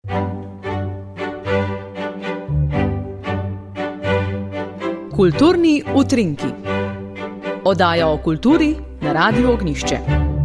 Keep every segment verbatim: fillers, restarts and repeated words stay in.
Kulturni utrinki. Oddaja o kulturi na Radiu Ognjišče.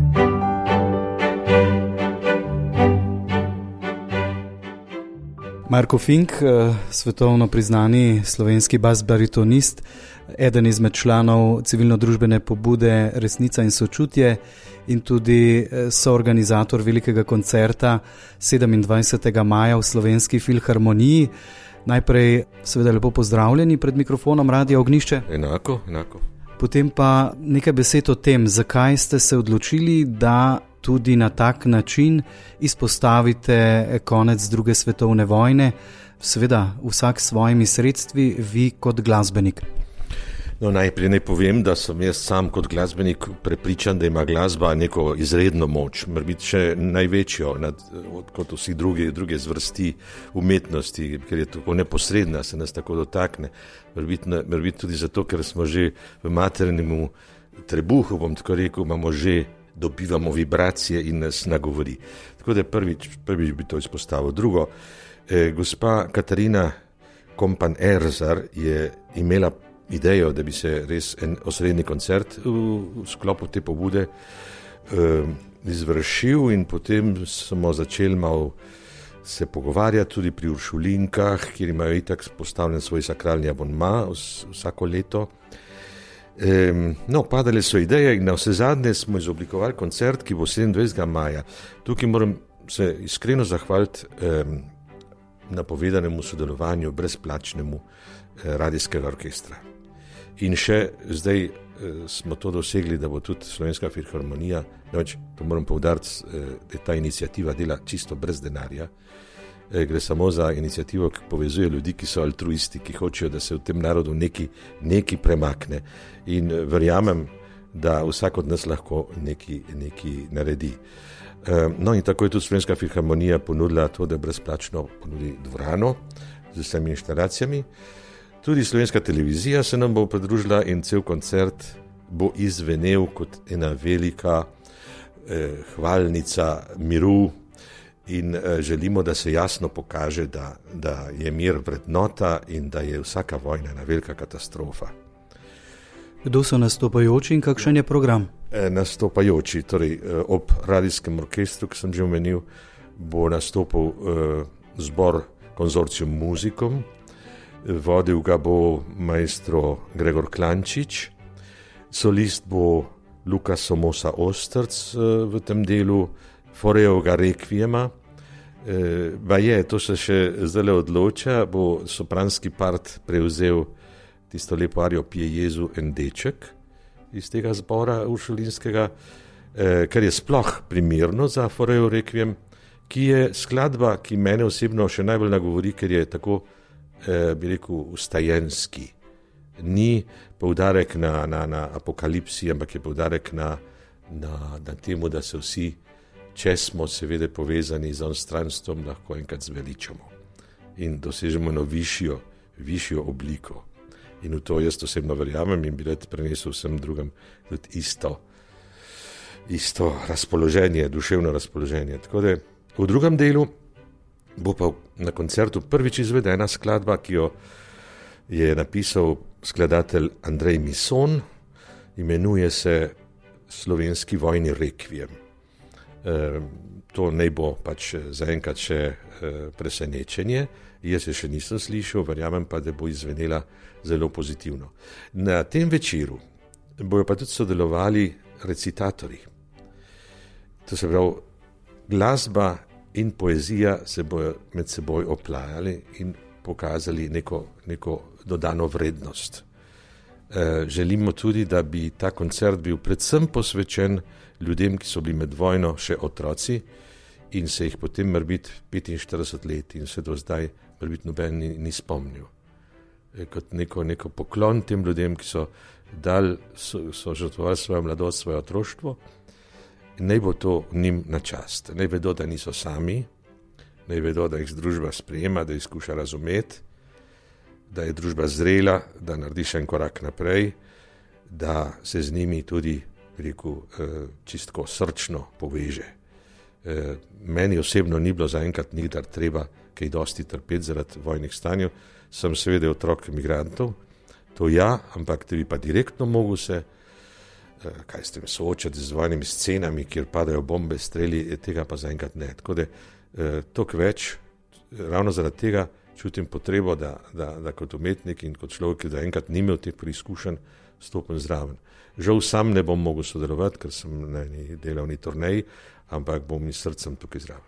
Marko Fink, svetovno priznani slovenski bas-baritonist, eden izmed članov civilno-družbene pobude Resnica in sočutje in tudi soorganizator velikega koncerta sedemindvajsetega maja v Slovenski filharmoniji. Najprej seveda lepo pozdravljeni pred mikrofonom Radia Ognjišče. Enako, enako. Potem pa nekaj besed o tem, zakaj ste se odločili, da tudi na tak način izpostavite konec druge svetovne vojne, seveda vsak s svojimi sredstvi, vi kot glasbenik. No, najprej naj povem, da sem jaz sam kot glasbenik prepričan, da ima glasba neko izredno moč, morda še največjo nad, kot vsi drugi, druge zvrsti umetnosti, ker je tako neposredna, se nas tako dotakne. Morda tudi zato, ker smo že v maternemu trebuhu, bom tako rekel, imamo že, dobivamo vibracije in nas nagovori. Tako da prvič, prvič bi to izpostavil. Drugo, eh, gospa Katarina Kompan-Erzar je imela idejo, da bi se res en osrednji koncert v, v sklopu te pobude eh, izvršil in potem smo začeli malo se pogovarjati tudi pri Uršulinkah, kjer imajo itak postavljen svoj sakralni abonma vsako leto. Eh, no, padale so ideje in na vse zadnje smo izoblikovali koncert, ki bo sedemindvajsetega maja. Tukaj moram se iskreno zahvaliti eh, napovedanemu sodelovanju brezplačnemu eh, radijskega orkestra. In še zdaj eh, smo to dosegli, da bo tudi Slovenska filharmonija, noč, to moram poudariti, eh, da ta inicijativa dela čisto brez denarja. Eh, gre samo za inicijativo, ki povezuje ljudi, ki so altruisti, ki hočejo, da se v tem narodu neki, neki premakne. In eh, verjamem, da vsak od nas lahko neki, neki naredi. Eh, no in tako je tudi Slovenska filharmonija ponudila to, da brezplačno ponudi dvorano z vsemi inštalacijami. Tudi slovenska televizija se nam bo pridružila in cel koncert bo izvenel kot ena velika eh, hvalnica miru in eh, želimo, da se jasno pokaže, da, da je mir vrednota in da je vsaka vojna ena velika katastrofa. Kdo so nastopajoči in kakšen je program? Eh, nastopajoči, torej eh, ob radijskem orkestru, ki sem že omenil, bo nastopil eh, zbor Konzorcium Musikum. Vodil ga bo maestro Gregor Klančič, solist bo Luka Somosa Ostrc v tem delu Foreovega rekvijema. Ba je, to se še zdaj odloča, bo sopranski part prevzel tisto lepo arijo Pije Jezu en deček iz tega zbora uršulinskega, kar je sploh primerno za Foreov rekvijem, ki je skladba, ki mene osebno še najbolj nagovori, ker je tako bi rekel, ustajenski. Ni poudarek na, na, na apokalipsi, ampak je poudarek na, na, na temu, da se vsi, če smo seveda povezani z onstranstvom, lahko enkrat zveličamo in dosežemo eno višjo, višjo obliko. In v to jaz osebno verjamem in bi rad prenesel vsem drugim tudi isto, isto razpoloženje, duševno razpoloženje. Tako da v drugem delu bo pa na koncertu prvič izvedena skladba, ki jo je napisal skladatelj Andrej Mison, imenuje se Slovenski vojni rekvijem. E, to naj bo pač zaenkrat še e, presenečenje, jaz se še nisem slišal, verjamem pa, da bo izvenela zelo pozitivno. Na tem večeru bojo pa tudi sodelovali recitatorji. To se pravi, glasba in poezija se bojo med seboj oplajali in pokazali neko, neko dodano vrednost. E, želimo tudi, da bi ta koncert bil predvsem posvečen ljudem, ki so bili med vojno še otroci in se jih potem morbit petinštirideset let in vse do zdaj morbit noben ni, ni spomnil. E, kot neko, neko poklon tem ljudem, ki so, dal, so, so žrtvovali svojo mladost, svoje otroštvo. Naj bo to njim na čast. Naj vedo, da niso sami, naj vedo, da jih družba sprejema, da jih skuša razumeti, da je družba zrela, da naredi še en korak naprej, da se z njimi tudi, rekel, čistko srčno poveže. E, meni osebno ni bilo zaenkrat nikdar treba kaj dosti trpeti zaradi vojnih stanj. Sem seveda otrok migrantov, to ja, ampak da bi pa direktno mogel se, kaj ste me soočati z vojnimi scenami, kjer padajo bombe, streli, tega pa zaenkrat ne. Tako da toliko več, ravno zaradi tega čutim potrebo, da, da, da kot umetnik in kot človek, ki zaenkrat ni imel teh preizkušenj, stopim zraven. Žal sam ne bom mogel sodelovati, ker sem na eni delovni turneji, ampak bom iz srcem tukaj zraven.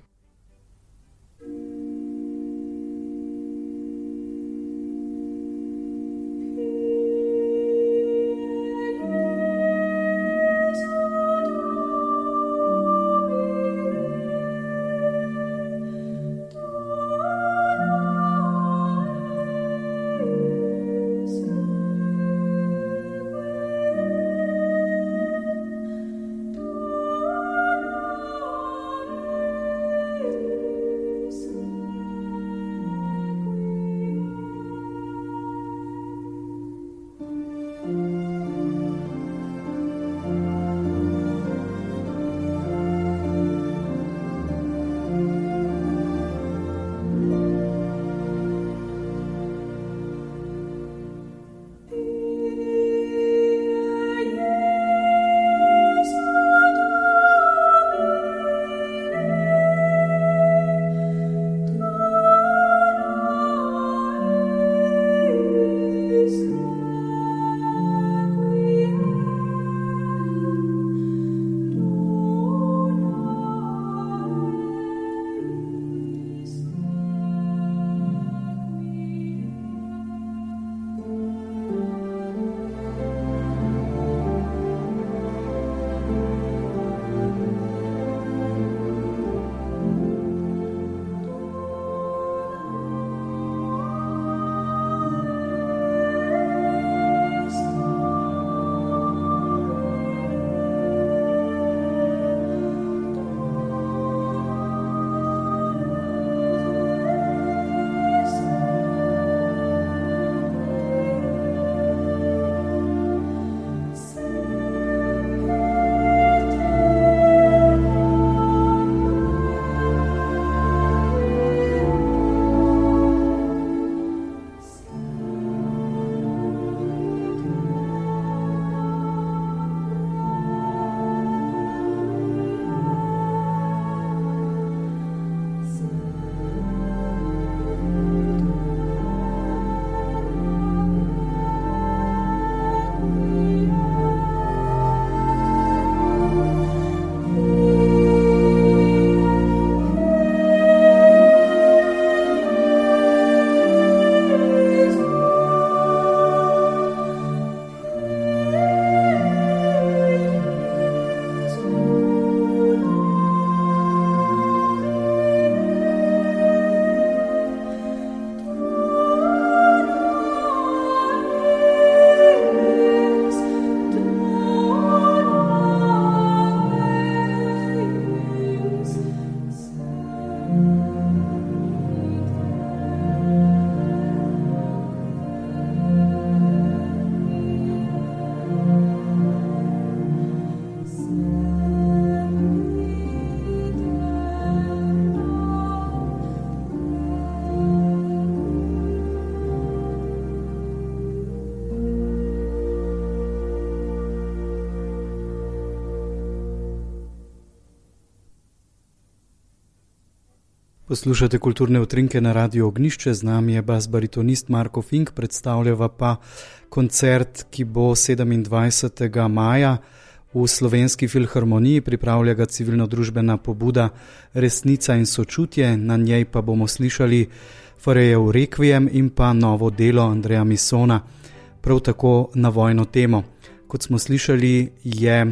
Poslušate kulturne utrinke na Radiu Ognišče, z nami je bas-baritonist Marko Fink, predstavljava pa koncert, ki bo sedemindvajsetega maja v Slovenski filharmoniji, pripravlja ga civilno-družbena pobuda Resnica in sočutje, na njej pa bomo slišali Farejev Rekviem in pa novo delo Andreja Missona, prav tako na vojno temo. Kot smo slišali, je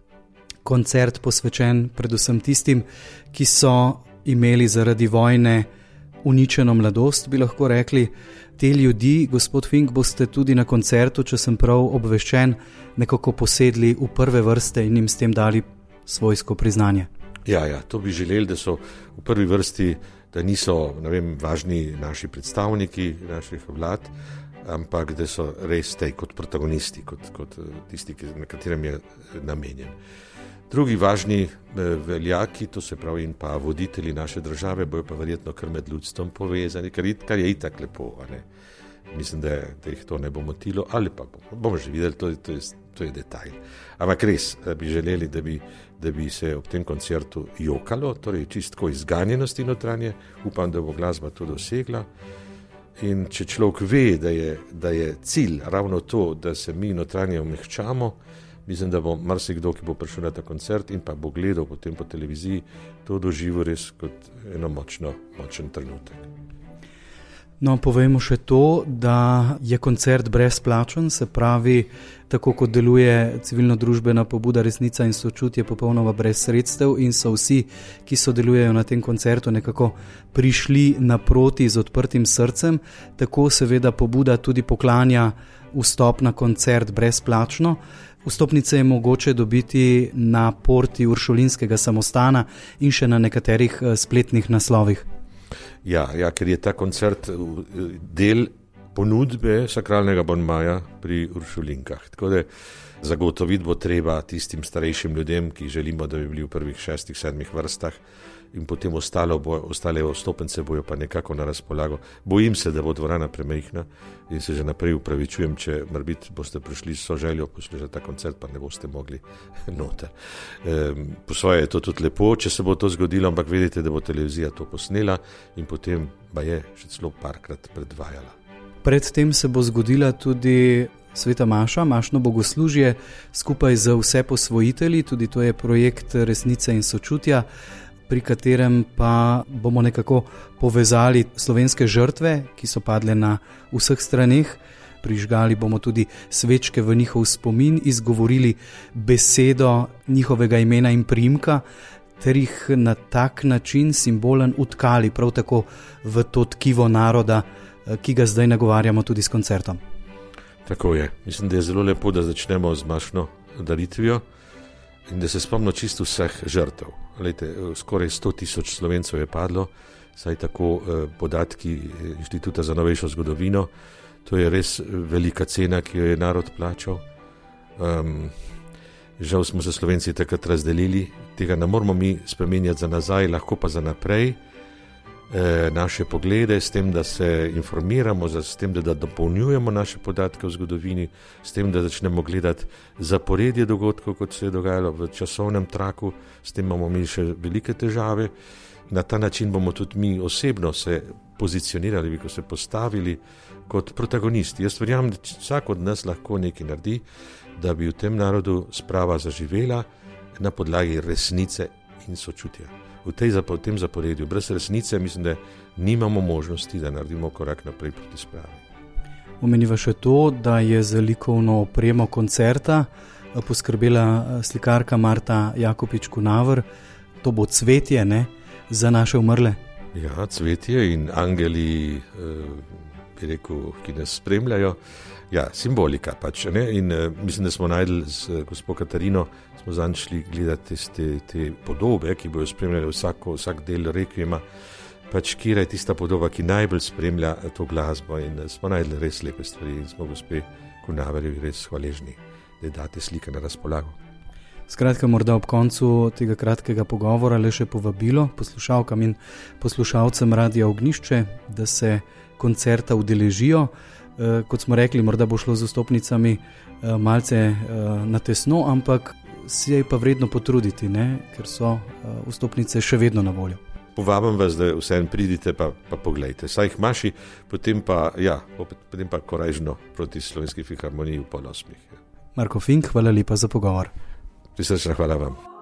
koncert posvečen predvsem tistim, ki so imeli zaradi vojne uničeno mladost, bi lahko rekli. Te ljudi, gospod Fink, boste tudi na koncertu, če sem prav obveščen, nekako posedli v prve vrste in jim s tem dali svojsko priznanje. Ja, ja, to bi želeli, da so v prvi vrsti, da niso, ne vem, važni naši predstavniki naših vlad, ampak da so res tej kot protagonisti, kot, kot tisti, na katerem je namenjen. Drugi važni veljaki, to se pravi in pa voditelji naše države, bojo pa verjetno kar med ljudstvom povezani, kar, kar je itak lepo, a ne. Mislim, da, da jih to ne bo motilo, ali pa bomo, bomo že videli, to, to, je, to je detajl. Ampak res bi želeli, da bi, da bi se ob tem koncertu jokalo, torej čistko izganjenosti notranje, upam, da bo glasba to dosegla. In če človek ve, da je, da je cilj ravno to, da se mi notranje omehčamo, mislim, da bo marsikdo, ki bo prišel na ta koncert in pa bo gledal potem po televiziji, to doživel res kot eno močno, močen trenutek. No, povejmo še to, da je koncert brezplačen, se pravi, tako kot deluje civilno-družbena pobuda Resnica in sočutje, popolnoma brez sredstev in so vsi, ki sodelujejo na tem koncertu, nekako prišli naproti z odprtim srcem, tako seveda pobuda tudi poklanja vstop na koncert brezplačno. Vstopnice je mogoče dobiti na porti Uršulinskega samostana in še na nekaterih spletnih naslovih. Ja, ja, ker je ta koncert del ponudbe sakralnega bonmaja pri Uršulinkah. Tako da zagotoviti bo treba tistim starejšim ljudem, ki želimo, da bi bili v prvih šestih, sedmih vrstah in potem ostalo bo, ostale vstopnice bojo pa nekako na razpolago. Bojim se, da bo dvorana premajhna in se že naprej upravičujem, če morbit boste prišli s so željo poslušati ta koncert, pa ne boste mogli noter. E, po svoje je to tudi lepo, če se bo to zgodilo, ampak vedite, da bo televizija to posnela in potem ba je še celo parkrat predvajala. Predtem se bo zgodila tudi Sveta Maša, mašno bogoslužje skupaj z vse posvojitelji, tudi to je projekt Resnice in sočutja, pri katerem pa bomo nekako povezali slovenske žrtve, ki so padle na vseh straneh, prižgali bomo tudi svečke v njihov spomin, izgovorili besedo njihovega imena in priimka, ter jih na tak način simbolen utkali prav tako v to tkivo naroda, ki ga zdaj nagovarjamo tudi s koncertom. Tako je. Mislim, da je zelo lepo, da začnemo z mašno daritvijo in da se spomnimo čisto vseh žrtev. Lejte, skoraj sto tisoč Slovencev je padlo, saj tako eh, podatki Inštituta za novejšo zgodovino. To je res velika cena, ki jo je narod plačal. Um, žal smo se Slovenci takrat razdelili, tega ne moramo mi spremenjati za nazaj, lahko pa za naprej. E, naše poglede, s tem, da se informiramo, s tem, da dopolnjujemo naše podatke o zgodovini, s tem, da začnemo gledati zaporedje dogodkov, kot se je dogajalo v časovnem traku, s tem imamo mi še velike težave. Na ta način bomo tudi mi osebno se pozicionirali, bi ko se postavili kot protagonisti. Jaz verjamem, da vsak od nas lahko nekaj naredi, da bi v tem narodu sprava zaživela na podlagi resnice in sočutja. V, tej, v tem zaporedju, brez resnice, mislim, da nimamo možnosti, da naredimo korak naprej proti spravi. Omeniva še to, da je za likovno opremo koncerta poskrbela slikarka Marta Jakopič-Kunaver. To bo cvetje, ne, za naše umrle? Ja, cvetje in angeli, bi rekel, ki nas spremljajo. Ja, simbolika pač, ne? In uh, mislim, da smo najdli z gospo Katarino, smo zanj šli gledati te, te podobe, ki bojo spremljali vsako, vsak del rekvijema, pač kira je tista podoba, ki najbolj spremlja to glasbo in uh, smo najdli res lepe stvari in smo gospe Kunaverjevi res hvaležni, da date slike na razpolago. Skratka, morda ob koncu tega kratkega pogovora le še povabilo poslušalkam in poslušalcem Radia Ognjišče, da se koncerta udeležijo. Uh, kot smo rekli, morda bo šlo z vstopnicami uh, malce uh, na tesno, ampak si je pa vredno potruditi, ne? Ker so uh, vstopnice še vedno na voljo. Povabim vas, da vseeno pridite pa, pa pogledajte. Saj jih maši, potem pa, ja, potem pa korajžno proti Slovenski filharmoniji v pol osmih. Marko Fink, hvala lepa za pogovor. Prisrčna hvala vam.